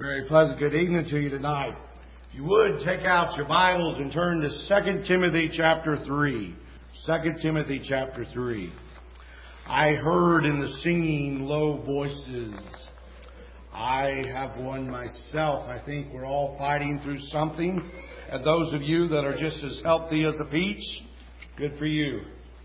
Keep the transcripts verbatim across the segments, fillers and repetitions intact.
Very pleasant good evening to you tonight. If you would, take out your Bibles and turn to Second Timothy chapter three. Second Timothy chapter three. I heard in the singing low voices. I have one myself. I think we're all fighting through something. And those of you that are just as healthy as a peach, good for you.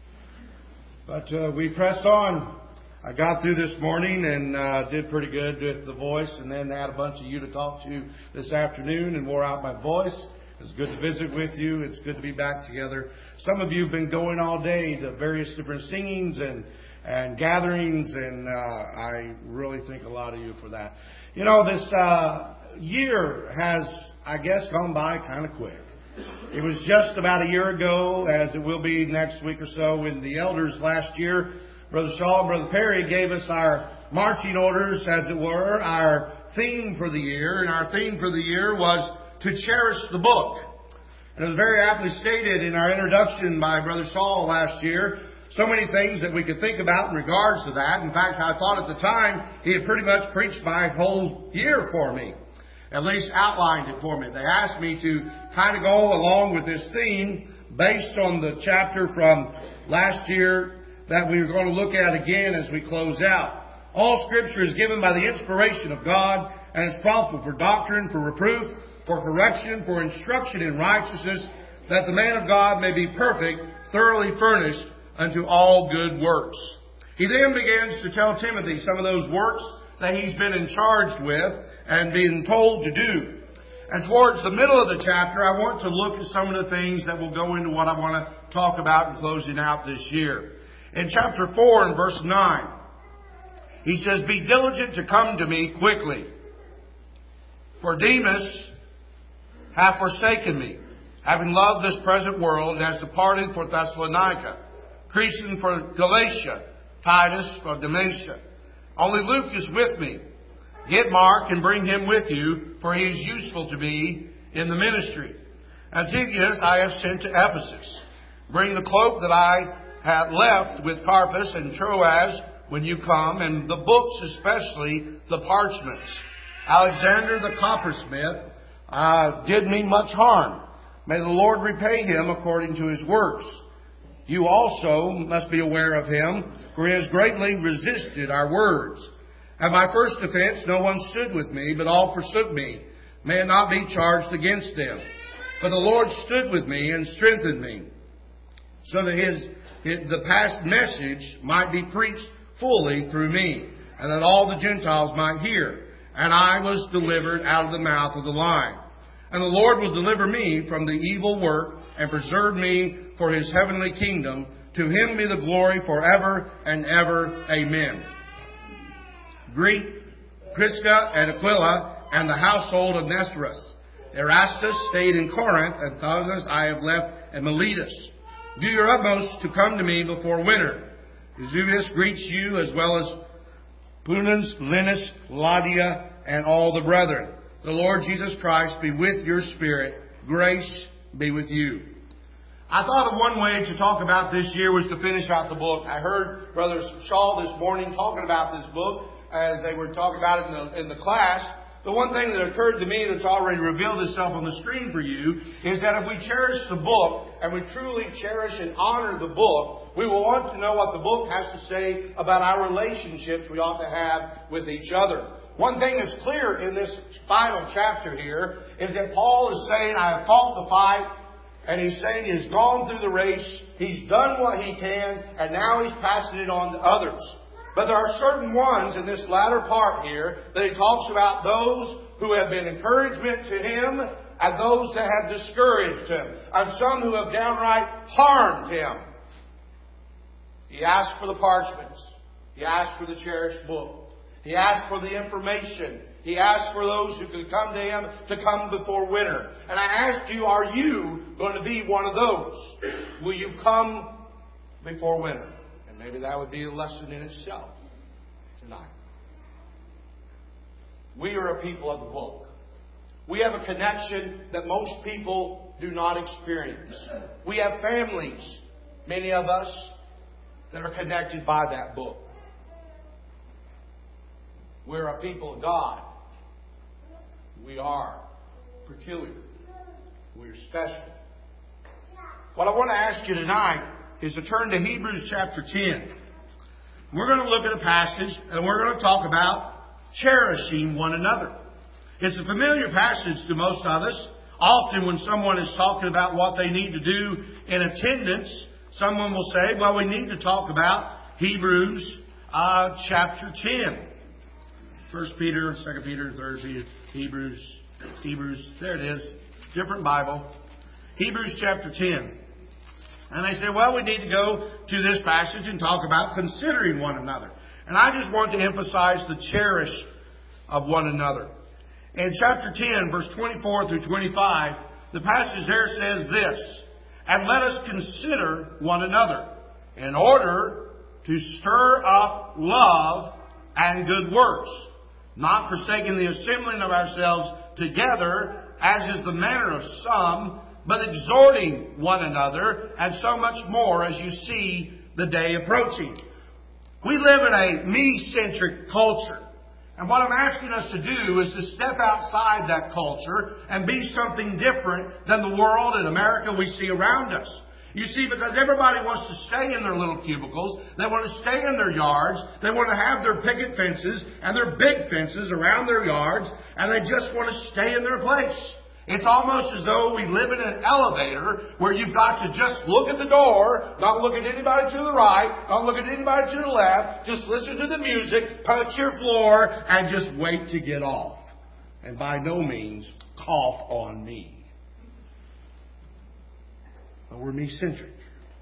But uh, we press on. I got through this morning and uh, did pretty good with the voice, and then had a bunch of you to talk to this afternoon and wore out my voice. It's good to visit with you. It's good to be back together. Some of you have been going all day to various different singings and, and gatherings, and uh, I really thank a lot of you for that. You know, this uh, year has, I guess, gone by kind of quick. It was just about a year ago, as it will be next week or so, when the elders last year, Brother Shaw and Brother Perry, gave us our marching orders, as it were, our theme for the year. And our theme for the year was to cherish the book. And it was very aptly stated in our introduction by Brother Shaw last year. So many things that we could think about in regards to that. In fact, I thought at the time he had pretty much preached my whole year for me. At least outlined it for me. They asked me to kind of go along with this theme based on the chapter from last year that we are going to look at again as we close out. All Scripture is given by the inspiration of God and is profitable for doctrine, for reproof, for correction, for instruction in righteousness, that the man of God may be perfect, thoroughly furnished unto all good works. He then begins to tell Timothy some of those works that he's been in charge with and being told to do. And towards the middle of the chapter, I want to look at some of the things that will go into what I want to talk about in closing out this year. In chapter four and verse nine, he says, "Be diligent to come to me quickly. For Demas hath forsaken me, having loved this present world, and has departed for Thessalonica. Crescens for Galatia, Titus for Dalmatia. Only Luke is with me. Get Mark and bring him with you, for he is useful to me in the ministry. Antiochus I have sent to Ephesus. Bring the cloak that I have left with Carpus and Troas when you come, and the books, especially the parchments. Alexander the coppersmith uh, did me much harm. May the Lord repay him according to his works. You also must be aware of him, for he has greatly resisted our words. At my first offense no one stood with me, but all forsook me. May it not be charged against them. But the Lord stood with me and strengthened me, so that his the past message might be preached fully through me, and that all the Gentiles might hear. And I was delivered out of the mouth of the lion. And the Lord will deliver me from the evil work, and preserve me for his heavenly kingdom. To him be the glory forever and ever. Amen. Greet Prisca and Aquila and the household of Nestorus. Erastus stayed in Corinth, and Tharsis I have left at Miletus. Do your utmost to come to me before winter. Eusebius greets you, as well as Punens, Linus, Claudia, and all the brethren. The Lord Jesus Christ be with your spirit. Grace be with you." I thought of one way to talk about this year was to finish out the book. I heard Brother Shaw this morning talking about this book as they were talking about it in the, in the class. The one thing that occurred to me that's already revealed itself on the screen for you is that if we cherish the book and we truly cherish and honor the book, we will want to know what the book has to say about our relationships we ought to have with each other. One thing that's clear in this final chapter here is that Paul is saying, I have fought the fight, and he's saying he's gone through the race, he's done what he can, and now he's passing it on to others. But there are certain ones in this latter part here that he talks about those who have been encouragement to him and those that have discouraged him, and some who have downright harmed him. He asked for the parchments. He asked for the cherished book. He asked for the information. He asked for those who could come to him to come before winter. And I asked you, are you going to be one of those? Will you come before winter? Maybe that would be a lesson in itself tonight. We are a people of the book. We have a connection that most people do not experience. We have families, many of us, that are connected by that book. We're a people of God. We are peculiar. We're special. What I want to ask you tonight is to turn to Hebrews chapter ten. We're going to look at a passage and we're going to talk about cherishing one another. It's a familiar passage to most of us. Often when someone is talking about what they need to do in attendance, someone will say, well, we need to talk about Hebrews uh, chapter ten. First Peter, Second Peter, Third Peter, Hebrews, Hebrews, there it is. Different Bible. Hebrews chapter ten. And they say, well, we need to go to this passage and talk about considering one another. And I just want to emphasize the cherish of one another. In chapter ten, verse twenty-four through twenty-five, the passage there says this, and let us consider one another in order to stir up love and good works, not forsaking the assembling of ourselves together, as is the manner of some, but exhorting one another, and so much more as you see the day approaching. We live in a me-centric culture. And what I'm asking us to do is to step outside that culture and be something different than the world and America we see around us. You see, because everybody wants to stay in their little cubicles, they want to stay in their yards, they want to have their picket fences and their big fences around their yards, and they just want to stay in their place. It's almost as though we live in an elevator where you've got to just look at the door, not look at anybody to the right, not look at anybody to the left, just listen to the music, punch your floor, and just wait to get off. And by no means cough on me. But we're me-centric.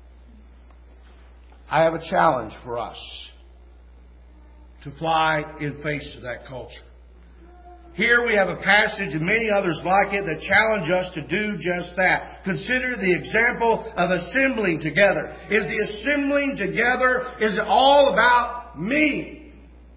I have a challenge for us to fly in face of that culture. Here we have a passage and many others like it that challenge us to do just that. Consider the example of assembling together. Is the assembling together, is it all about me?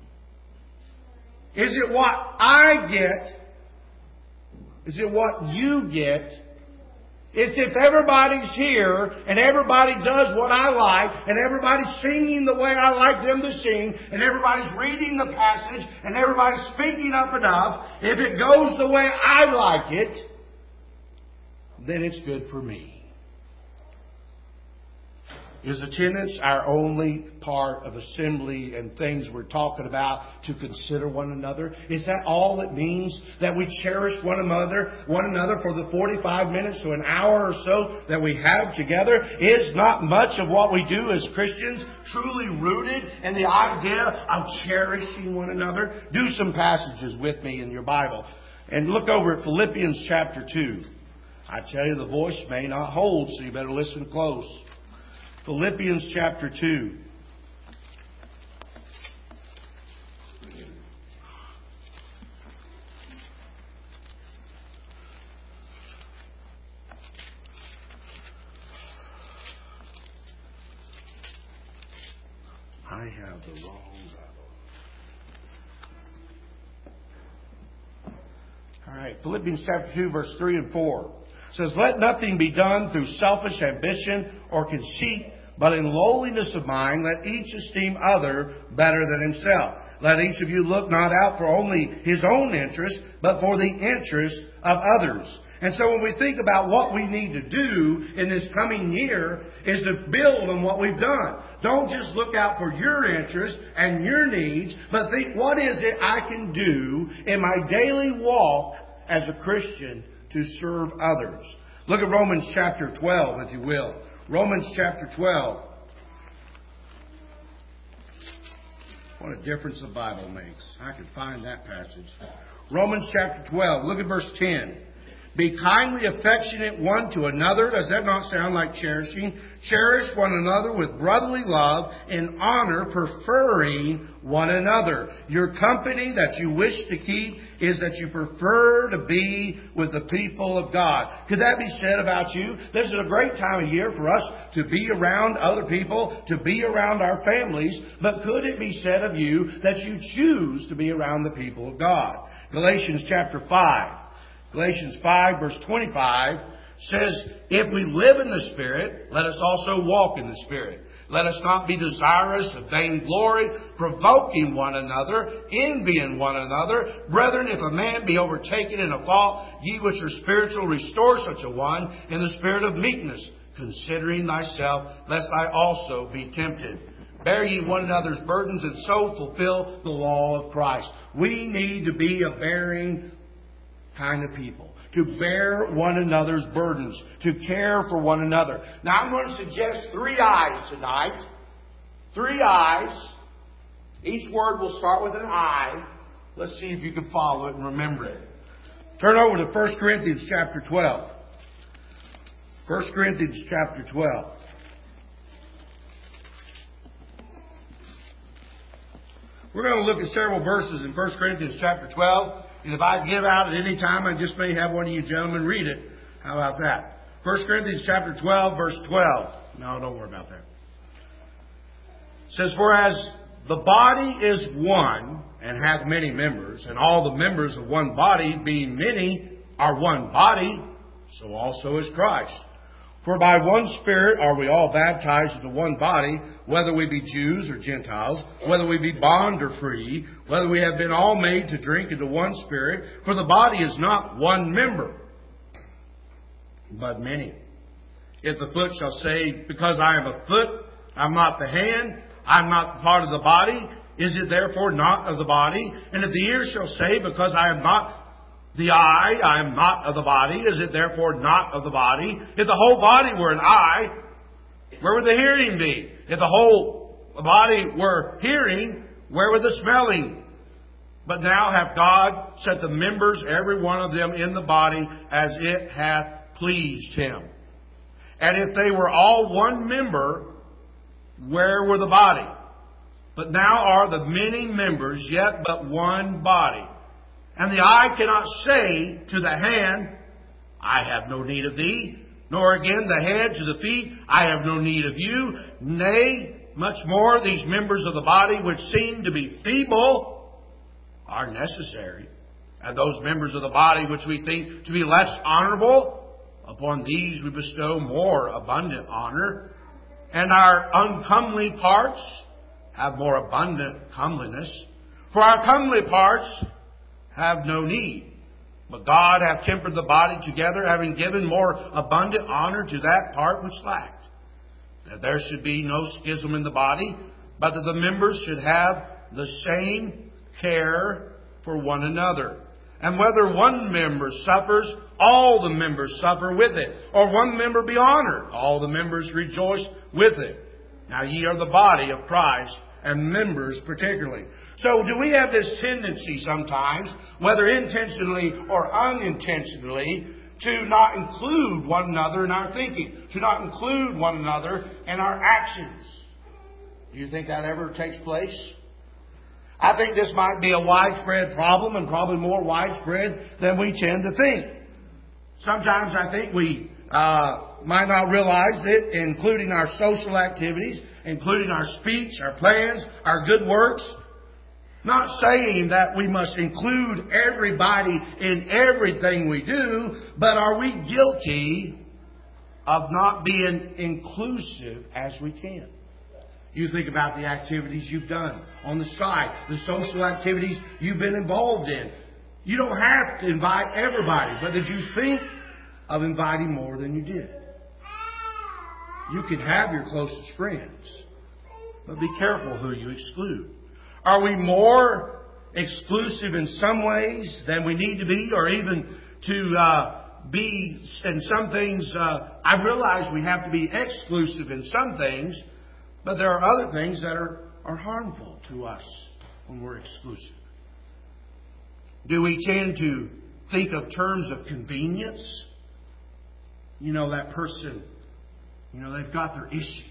Is it what I get? Is it what you get? It's if everybody's here and everybody does what I like and everybody's singing the way I like them to sing and everybody's reading the passage and everybody's speaking up enough, if it goes the way I like it, then it's good for me. Is attendance our only part of assembly and things we're talking about to consider one another? Is that all it means? That we cherish one another, one another for the forty-five minutes to an hour or so that we have together? Is not much of what we do as Christians truly rooted in the idea of cherishing one another? Do some passages with me in your Bible. And look over at Philippians chapter two. I tell you, the voice may not hold, so you better listen close. Philippians chapter two. I have the wrong Bible. All right, Philippians chapter two, verse three and four. It says, let nothing be done through selfish ambition or conceit, but in lowliness of mind, let each esteem other better than himself. Let each of you look not out for only his own interest, but for the interest of others. And so when we think about what we need to do in this coming year is to build on what we've done. Don't just look out for your interest and your needs, but think, what is it I can do in my daily walk as a Christian to serve others? Look at Romans chapter twelve, if you will. Romans chapter twelve. What a difference the Bible makes. I can find that passage. Romans chapter twelve. Look at verse ten. Be kindly affectionate one to another. Does that not sound like cherishing? Cherish one another with brotherly love, in honor, preferring one another. Your company that you wish to keep is that you prefer to be with the people of God. Could that be said about you? This is a great time of year for us to be around other people, to be around our families. But could it be said of you that you choose to be around the people of God? Galatians chapter five. Galatians five verse twenty-five says, if we live in the Spirit, let us also walk in the Spirit. Let us not be desirous of vainglory, provoking one another, envying one another. Brethren, if a man be overtaken in a fault, ye which are spiritual, restore such a one in the spirit of meekness, considering thyself, lest I also be tempted. Bear ye one another's burdens, and so fulfill the law of Christ. We need to be a bearing kind of people. To bear one another's burdens. To care for one another. Now I'm going to suggest three I's tonight. Three I's. Each word will start with an I. Let's see if you can follow it and remember it. Turn over to First Corinthians chapter twelve. First Corinthians chapter twelve. We're going to look at several verses in First Corinthians chapter twelve. And if I give out at any time, I just may have one of you gentlemen read it. How about that? First Corinthians chapter twelve, verse twelve. No, don't worry about that. It says, For as the body is one, and hath many members, and all the members of one body, being many, are one body, so also is Christ. For by one Spirit are we all baptized into one body, whether we be Jews or Gentiles, whether we be bond or free, whether we have been all made to drink into one Spirit. For the body is not one member, but many. If the foot shall say, Because I am a foot, I'm not the hand, I'm not part of the body, is it therefore not of the body? And if the ear shall say, Because I am not the eye, I am not of the body, is it therefore not of the body? If the whole body were an eye, where would the hearing be? If the whole body were hearing, where would the smelling? But now hath God set the members, every one of them, in the body as it hath pleased Him. And if they were all one member, where were the body? But now are the many members, yet but one body. And the eye cannot say to the hand, I have no need of thee, nor again the head to the feet, I have no need of you. Nay, much more these members of the body which seem to be feeble are necessary. And those members of the body which we think to be less honorable, upon these we bestow more abundant honor. And our uncomely parts have more abundant comeliness. For our comely parts have no need. But God hath tempered the body together, having given more abundant honor to that part which lacked. That there should be no schism in the body, but that the members should have the same care for one another. And whether one member suffers, all the members suffer with it. Or one member be honored, all the members rejoice with it. Now ye are the body of Christ, and members particularly. So do we have this tendency sometimes, whether intentionally or unintentionally, to not include one another in our thinking, to not include one another in our actions? Do you think that ever takes place? I think this might be a widespread problem, and probably more widespread than we tend to think. Sometimes I think we uh, might not realize it, including our social activities, including our speech, our plans, our good works. Not saying that we must include everybody in everything we do, but are we guilty of not being inclusive as we can? You think about the activities you've done on the side, the social activities you've been involved in. You don't have to invite everybody, but did you think of inviting more than you did? You can have your closest friends, but be careful who you exclude. Are we more exclusive in some ways than we need to be, or even to uh, be in some things? Uh, I realize we have to be exclusive in some things, but there are other things that are, are harmful to us when we're exclusive. Do we tend to think of terms of convenience? You know, that person, you know, they've got their issues.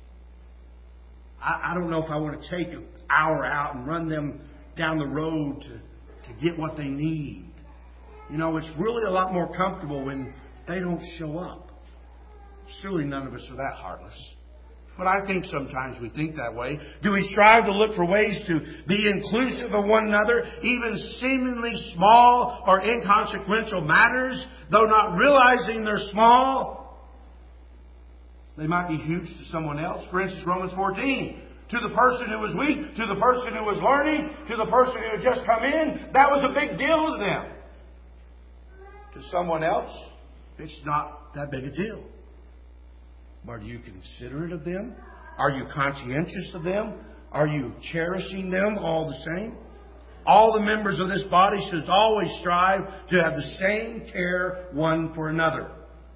I, I don't know if I want to take an hour out and run them down the road to, to get what they need. You know, it's really a lot more comfortable when they don't show up. Surely none of us are that heartless. But I think sometimes we think that way. Do we strive to look for ways to be inclusive of one another, even seemingly small or inconsequential matters, though not realizing they're small? They might be huge to someone else. For instance, Romans fourteen. To the person who was weak, to the person who was learning, to the person who had just come in, that was a big deal to them. To someone else, it's not that big a deal. Are you considerate of them? Are you conscientious of them? Are you cherishing them all the same? All the members of this body should always strive to have the same care one for another.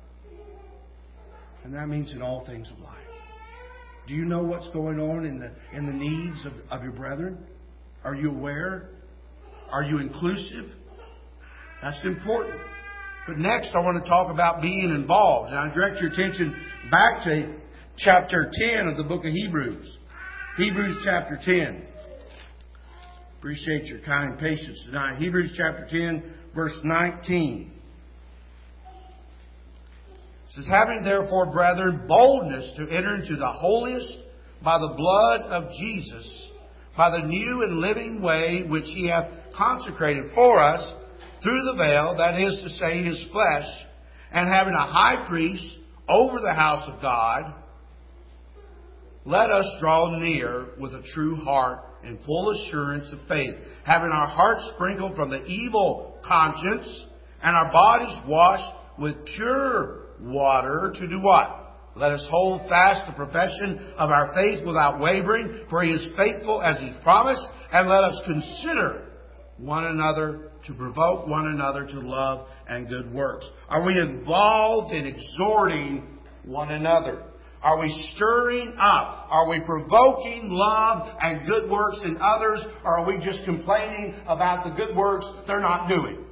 And that means in all things of life. Do you know what's going on in the in the needs of, of your brethren? Are you aware? Are you inclusive? That's important. But next I want to talk about being involved. Now I direct your attention back to chapter ten of the book of Hebrews. Hebrews chapter ten. Appreciate your kind patience tonight. Hebrews chapter ten, verse nineteen. It says, having therefore, brethren, boldness to enter into the holiest by the blood of Jesus, by the new and living way which He hath consecrated for us through the veil, that is to say, His flesh, and having a high priest over the house of God, let us draw near with a true heart and full assurance of faith, having our hearts sprinkled from the evil conscience and our bodies washed with pure water to do what? Let us hold fast the profession of our faith without wavering, for He is faithful as He promised, and let us consider one another to provoke one another to love and good works. Are we involved in exhorting one another? Are we stirring up? Are we provoking love and good works in others? Or are we just complaining about the good works they're not doing?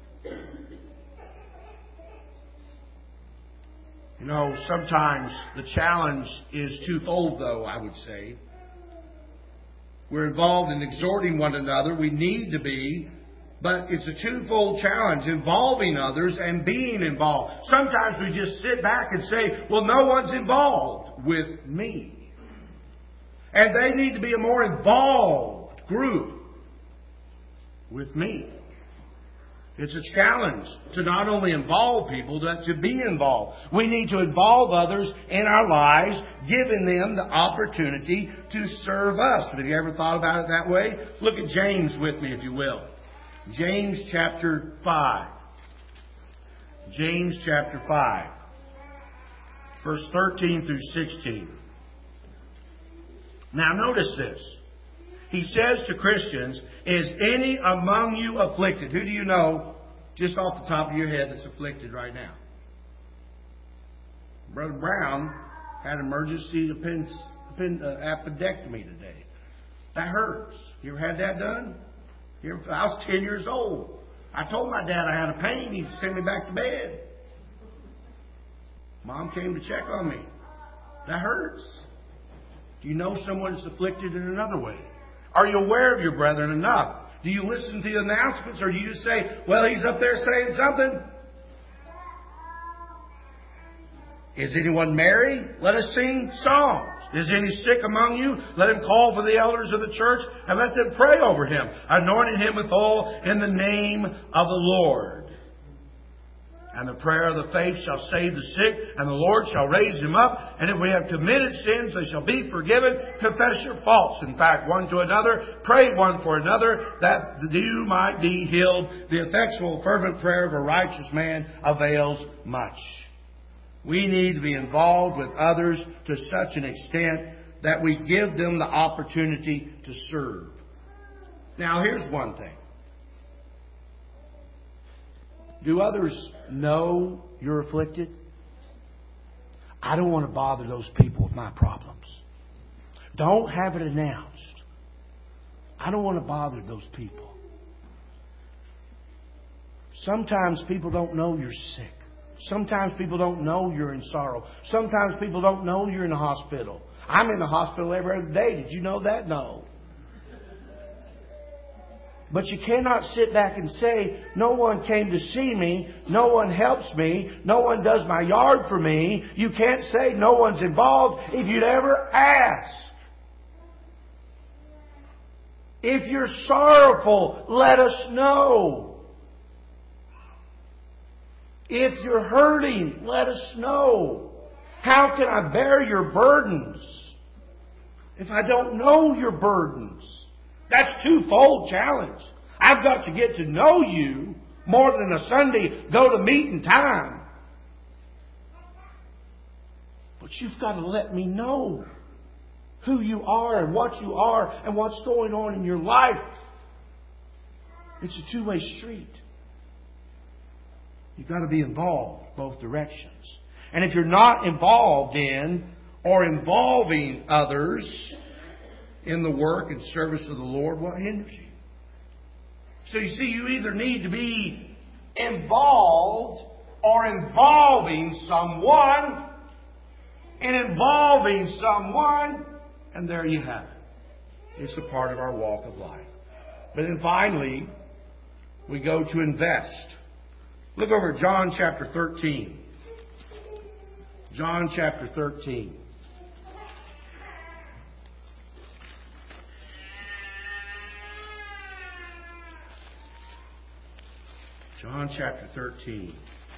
You know, sometimes the challenge is twofold, though, I would say. We're involved in exhorting one another. We need to be. But it's a twofold challenge, involving others and being involved. Sometimes we just sit back and say, well, no one's involved with me. And they need to be a more involved group with me. It's a challenge to not only involve people, but to be involved. We need to involve others in our lives, giving them the opportunity to serve us. Have you ever thought about it that way? Look at James with me, if you will. James chapter five. James chapter five. Verse thirteen through sixteen. Now notice this. He says to Christians, is any among you afflicted? Who do you know, just off the top of your head, that's afflicted right now? Brother Brown had emergency append- append- uh, appendectomy today. That hurts. You ever had that done? You ever, I was ten years old. I told my dad I had a pain. He sent me back to bed. Mom came to check on me. That hurts. Do you know someone that's afflicted in another way? Are you aware of your brethren enough? Do you listen to the announcements, or do you just say, well, he's up there saying something? Is anyone merry? Let us sing songs. Is any sick among you? Let him call for the elders of the church and let them pray over him, anointing him with oil in the name of the Lord. And the prayer of the faith shall save the sick, and the Lord shall raise him up. And if we have committed sins, they shall be forgiven. Confess your faults, in fact, one to another. Pray one for another, that you might be healed. The effectual, fervent prayer of a righteous man avails much. We need to be involved with others to such an extent that we give them the opportunity to serve. Now, here's one thing. Do others know you're afflicted? I don't want to bother those people with my problems. Don't have it announced. I don't want to bother those people. Sometimes people don't know you're sick. Sometimes people don't know you're in sorrow. Sometimes people don't know you're in the hospital. I'm in the hospital every other day. Did you know that? No. But you cannot sit back and say, no one came to see me, no one helps me, no one does my yard for me. You can't say no one's involved if you'd ever ask. If you're sorrowful, let us know. If you're hurting, let us know. How can I bear your burdens if I don't know your burdens? That's twofold challenge. I've got to get to know you more than a Sunday go to meeting time. But you've got to let me know who you are and what you are and what's going on in your life. It's a two-way street. You've got to be involved both directions. And if you're not involved in or involving others in the work and service of the Lord, what hinders you? So you see, you either need to be involved or involving someone, and involving someone, and there you have it. It's a part of our walk of life. But then finally, we go to invest. Look over at John chapter thirteen. John chapter thirteen. John chapter thirteen.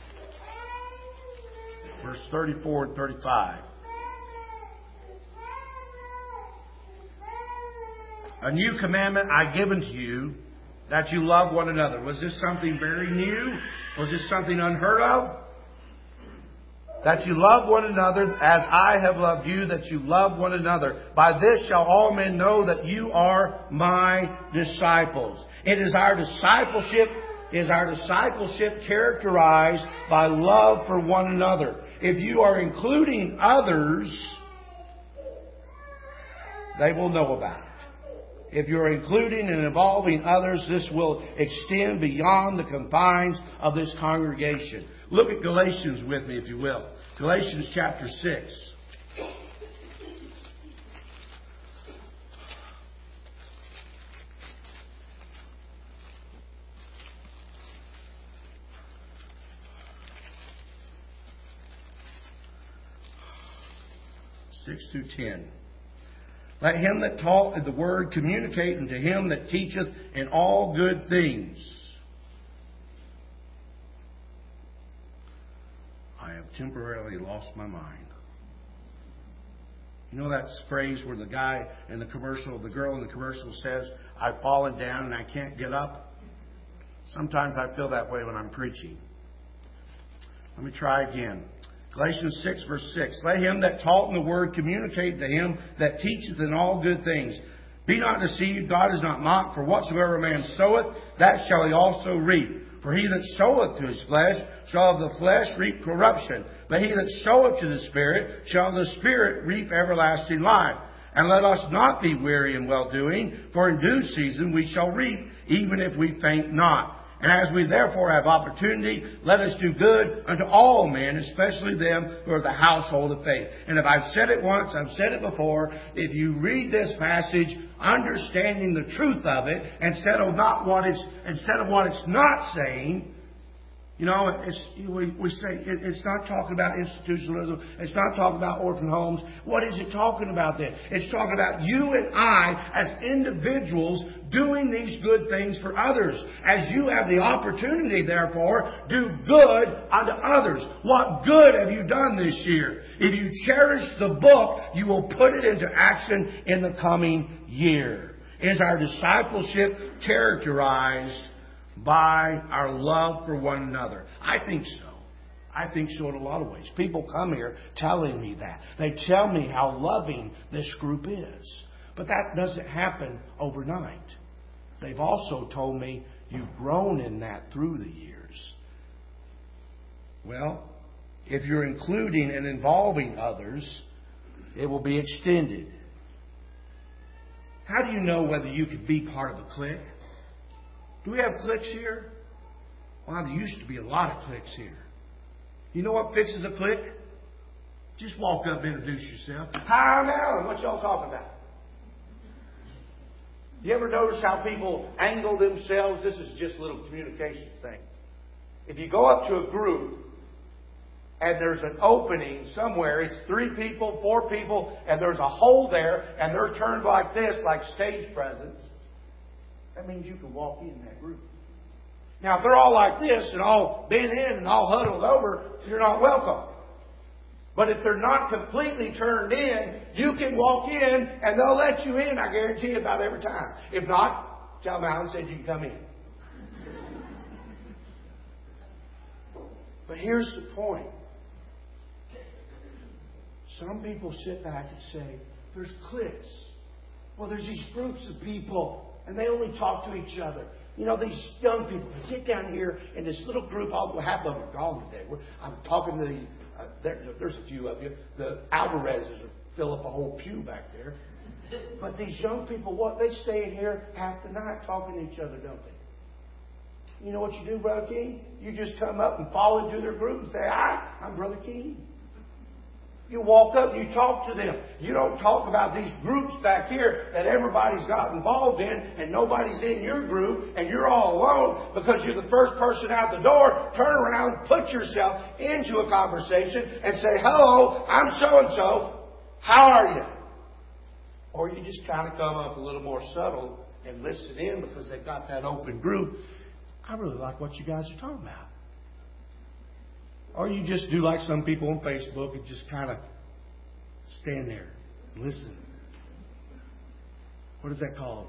Verse thirty-four and thirty-five. A new commandment I give unto you, that you love one another. Was this something very new? Was this something unheard of? That you love one another as I have loved you, that you love one another. By this shall all men know that you are my disciples. It is our discipleship, is our discipleship characterized by love for one another. If you are including others, they will know about it. If you're including and involving others, this will extend beyond the confines of this congregation. Look at Galatians with me, if you will. Galatians chapter six. Six through ten. Let him that taught the word communicate unto him that teacheth in all good things. I have temporarily lost my mind. You know that phrase where the guy in the commercial, the girl in the commercial says, I've fallen down and I can't get up? Sometimes I feel that way when I'm preaching. Let me try again. Galatians six verse six. Let him that taught in the word communicate to him that teacheth in all good things. Be not deceived, God is not mocked, for whatsoever a man soweth, that shall he also reap. For he that soweth to his flesh shall of the flesh reap corruption. But he that soweth to the Spirit shall of the Spirit reap everlasting life. And let us not be weary in well-doing, for in due season we shall reap, even if we faint not. And as we therefore have opportunity, let us do good unto all men, especially them who are the household of faith. And if I've said it once, I've said it before, if you read this passage, understanding the truth of it, instead of not what it's, instead of what it's not saying, you know, it's, we, we say it, it's not talking about institutionalism. It's not talking about orphan homes. What is it talking about then? It's talking about you and I as individuals doing these good things for others. As you have the opportunity, therefore, do good unto others. What good have you done this year? If you cherish the book, you will put it into action in the coming year. Is our discipleship characterized by our love for one another? I think so. I think so in a lot of ways. People come here telling me that. They tell me how loving this group is. But that doesn't happen overnight. They've also told me you've grown in that through the years. Well, if you're including and involving others, it will be extended. How do you know whether you could be part of a clique? Do we have cliques here? Well, there used to be a lot of cliques here. You know what fixes a clique? Just walk up and introduce yourself. Hi, I'm Alan. What y'all talking about? You ever notice how people angle themselves? This is just a little communication thing. If you go up to a group and there's an opening somewhere, it's three people, four people, and there's a hole there, and they're turned like this, like stage presence, that means you can walk in that group. Now, if they're all like this and all bent in and all huddled over, you're not welcome. But if they're not completely turned in, you can walk in and they'll let you in, I guarantee you, about every time. If not, tell them Alan said you can come in. But here's the point. Some people sit back and say, there's cliques. Well, there's these groups of people, and they only talk to each other. You know, these young people, they get down here in this little group, all half of them are gone today. We're, I'm talking to the, uh, there, there's a few of you. The Alvarezes fill up a whole pew back there. But these young people, what they stay in here half the night talking to each other, don't they? You know what you do, Brother King? You just come up and fall into their group and say, hi, I'm Brother King. You walk up and you talk to them. You don't talk about these groups back here that everybody's got involved in and nobody's in your group and you're all alone because you're the first person out the door. Turn around, put yourself into a conversation and say, hello, I'm so-and-so. How are you? Or you just kind of come up a little more subtle and listen in because they've got that open group. I really like what you guys are talking about. Or you just do like some people on Facebook and just kind of stand there and listen. What is that called?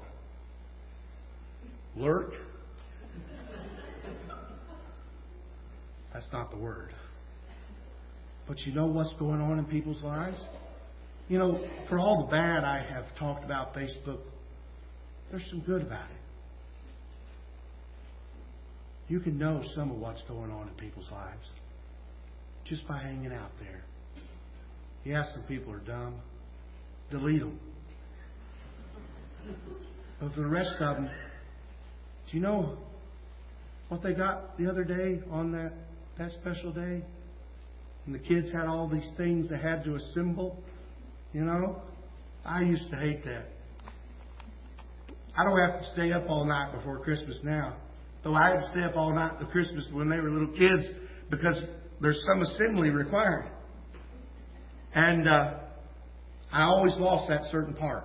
Lurk? That's not the word. But you know what's going on in people's lives? You know, for all the bad I have talked about Facebook, there's some good about it. You can know some of what's going on in people's lives just by hanging out there. Yeah, some people are dumb. Delete them. But for the rest of them, do you know what they got the other day on that, that special day? And the kids had all these things they had to assemble. You know? I used to hate that. I don't have to stay up all night before Christmas now. Though I had to stay up all night for Christmas when they were little kids because there's some assembly required. And uh, I always lost that certain part.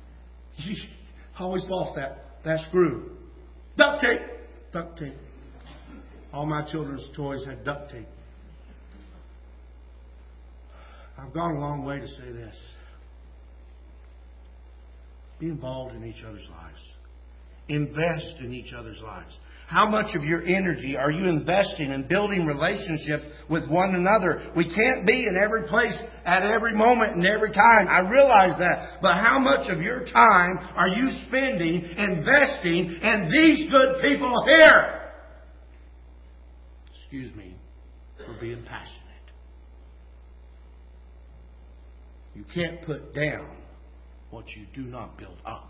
I always lost that, that screw. Duct tape! Duct tape. All my children's toys had duct tape. I've gone a long way to say this. Be involved in each other's lives. Invest in each other's lives. How much of your energy are you investing in building relationships with one another? We can't be in every place at every moment and every time. I realize that. But how much of your time are you spending investing in these good people here? Excuse me for being passionate. You can't put down what you do not build up.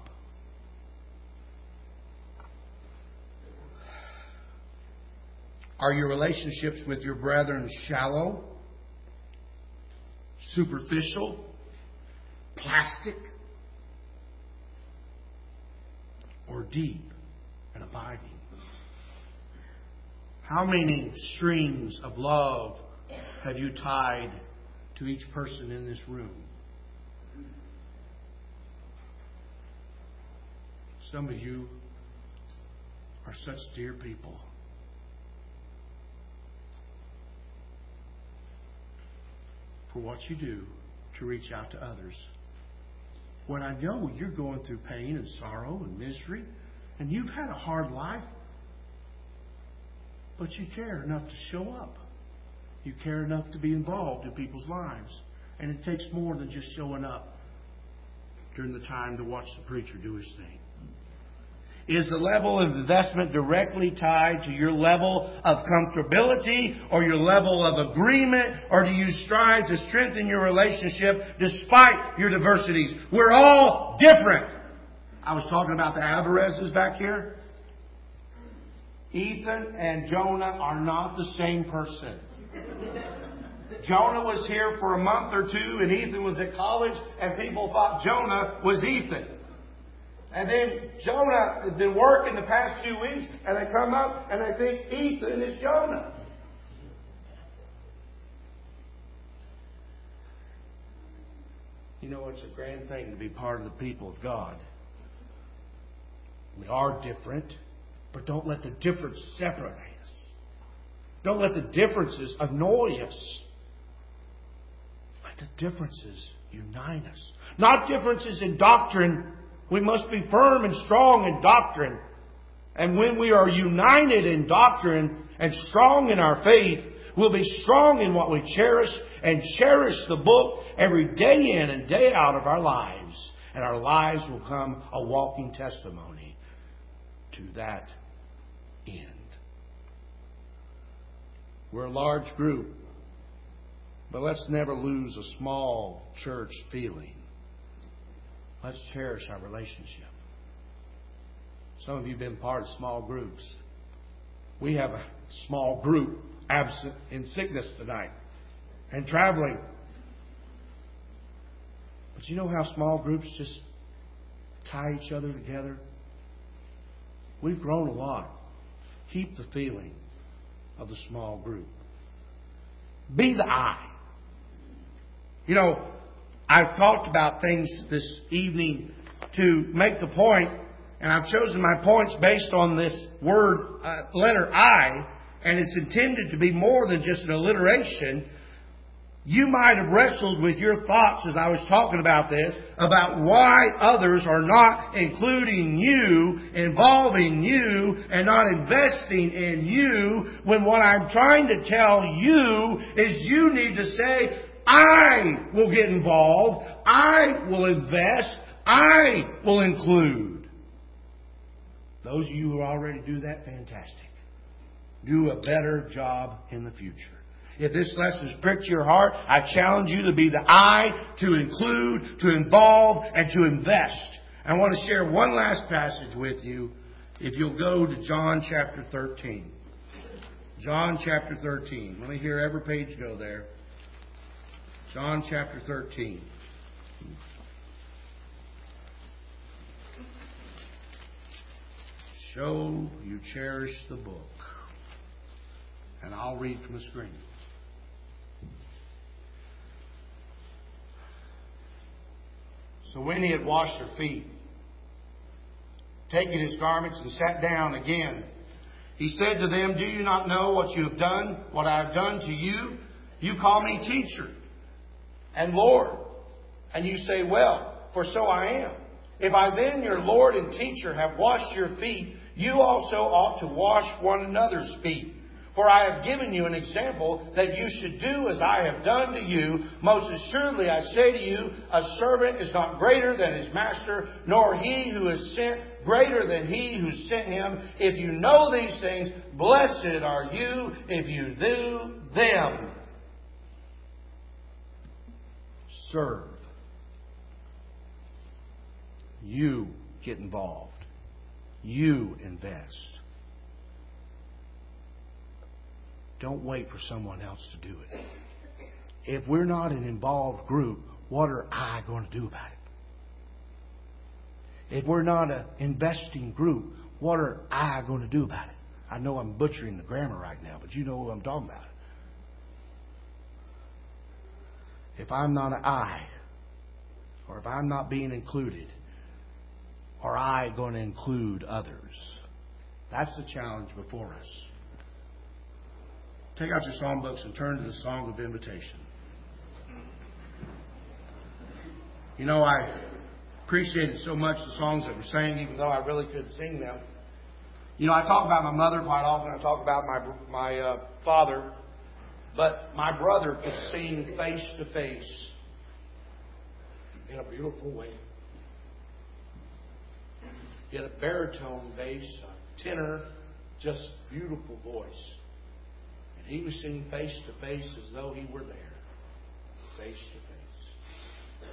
Are your relationships with your brethren shallow, superficial, plastic, or deep and abiding? How many strings of love have you tied to each person in this room? Some of you are such dear people. For what you do to reach out to others. When I know you're going through pain and sorrow and misery, and you've had a hard life, but you care enough to show up. You care enough to be involved in people's lives. And it takes more than just showing up during the time to watch the preacher do his thing. Is the level of investment directly tied to your level of comfortability or your level of agreement? Or do you strive to strengthen your relationship despite your diversities? We're all different. I was talking about the Alvarezes back here. Ethan and Jonah are not the same person. Jonah was here for a month or two and Ethan was at college and people thought Jonah was Ethan. And then Jonah has been working the past few weeks and they come up and they think Ethan is Jonah. You know, it's a grand thing to be part of the people of God. We are different, but don't let the difference separate us. Don't let the differences annoy us. the differences unite us. Not differences in doctrine. We must be firm and strong in doctrine. And when we are united in doctrine and strong in our faith, we'll be strong in what we cherish and cherish the book every day in and day out of our lives. And our lives will become a walking testimony to that end. We're a large group, but let's never lose a small church feeling. Let's cherish our relationship. Some of you have been part of small groups. We have a small group absent in sickness tonight and traveling. But you know how small groups just tie each other together? We've grown a lot. Keep the feeling of the small group. Be the I. You know, I've talked about things this evening to make the point, and I've chosen my points based on this word, uh, letter I, and it's intended to be more than just an alliteration. You might have wrestled with your thoughts as I was talking about this, about why others are not including you, involving you, and not investing in you, when what I'm trying to tell you is you need to say, I will get involved, I will invest, I will include. Those of you who already do that, fantastic. Do a better job in the future. If this lesson's pricked your heart, I challenge you to be the I, to include, to involve, and to invest. I want to share one last passage with you. If you'll go to John chapter thirteen. John chapter thirteen. Let me hear every page go there. John chapter thirteen. Show you cherish the book. And I'll read from the screen. So when he had washed their feet, taking his garments and sat down again, he said to them, do you not know what you have done, what I have done to you? You call me teacher and Lord, and you say, well, for so I am. If I then, your Lord and teacher, have washed your feet, you also ought to wash one another's feet. For I have given you an example that you should do as I have done to you. Most assuredly I say to you, a servant is not greater than his master, nor he who is sent greater than he who sent him. If you know these things, blessed are you if you do them. Serve. You get involved. You invest. Don't wait for someone else to do it. If we're not an involved group, what are I going to do about it? If we're not an investing group, what are I going to do about it? I know I'm butchering the grammar right now, but you know what I'm talking about. If I'm not an I, or if I'm not being included, are I going to include others? That's the challenge before us. Take out your songbooks and turn to the Song of Invitation. You know, I appreciated so much the songs that were sang, even though I really couldn't sing them. You know, I talk about my mother quite often. I talk about my my uh, father. But my brother could sing face to face in a beautiful way. He had a baritone bass, a tenor, just beautiful voice. And he was singing face to face as though he were there. Face to face.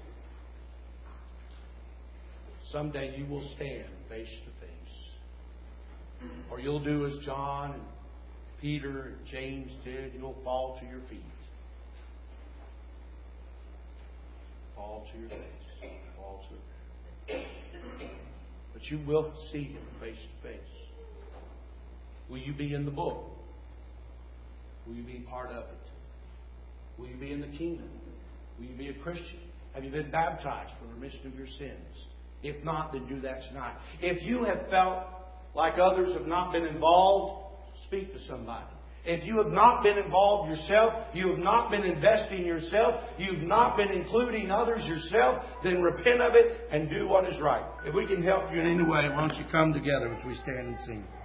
Someday you will stand face to face. Or you'll do as John and Peter and James did. You'll fall to your feet. Fall to your face. Fall to your face. But you will see him face to face. Will you be in the book? Will you be part of it? Will you be in the kingdom? Will you be a Christian? Have you been baptized for the remission of your sins? If not, then do that tonight. If you have felt like others have not been involved, speak to somebody. If you have not been involved yourself, you have not been investing yourself, you've not been including others yourself, then repent of it and do what is right. If we can help you in any way, why don't you come together as we stand and sing.